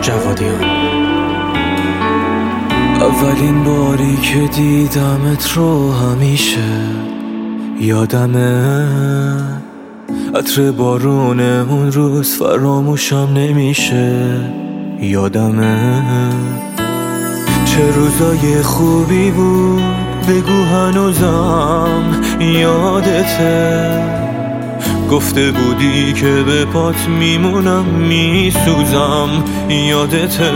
جوادیان. اولین باری که دیدمت رو همیشه یادمه، عطر بارون اون روز فراموشم نمیشه. یادمه چه روزای خوبی بود، بگو هنوزم یادته. گفته بودی که به پات میمونم میسوزم، یادته.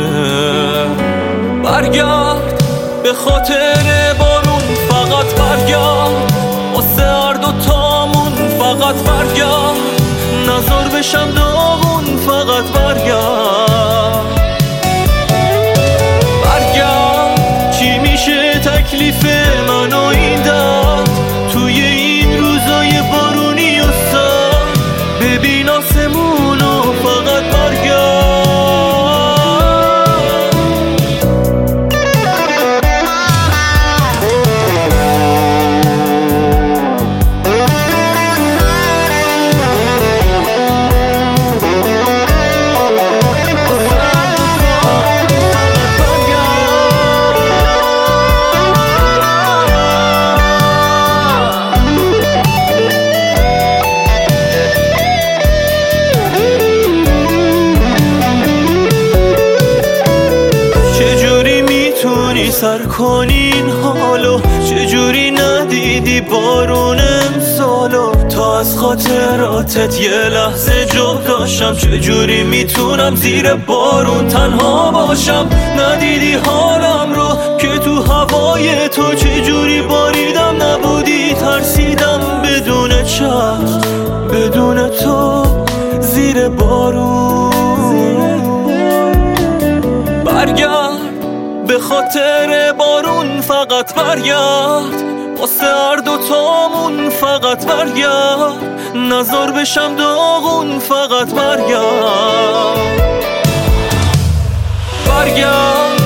برگرد به خاطر بارون، فقط برگرد واسه هر دوتامون، فقط برگرد نزار بشم داغون، فقط برگرد. برگرد چی میشه تکلیف من و این درد توی این روزای بارونی و سرد. ببین آسمونو فقط برگرد. سر کنین حالو، چجوری ندیدی بارون امسالو؟ تا از خاطراتت یه لحظه جداشم، چجوری میتونم زیر بارون تنها باشم؟ ندیدی حالم رو که تو هوای تو چجوری باریدم، نبودی ترسیدم بدون چشم، بدون تو زیر بارون. برگرد به خاطر بارون، فقط برگرد واسه هر دوتامون، فقط برگرد نزار بشم داغون، فقط برگرد. برگرد